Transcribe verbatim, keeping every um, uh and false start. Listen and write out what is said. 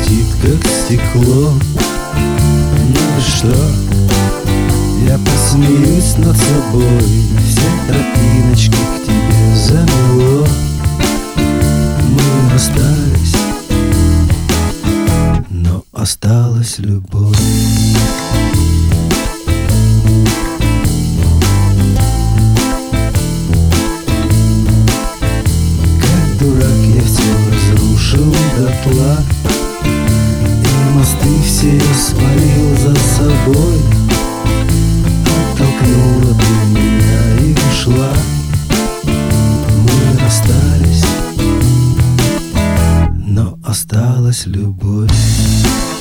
хрустит, как стекло. Ну и что? Я посмеюсь над собой, все тропиночки к тебе замело. Мы расстались, но осталась любовь. Как дурак я все разрушил дотла, и мосты все я свалил за собой. Оттолкнула ты меня и ушла. Мы расстались, но осталась любовь.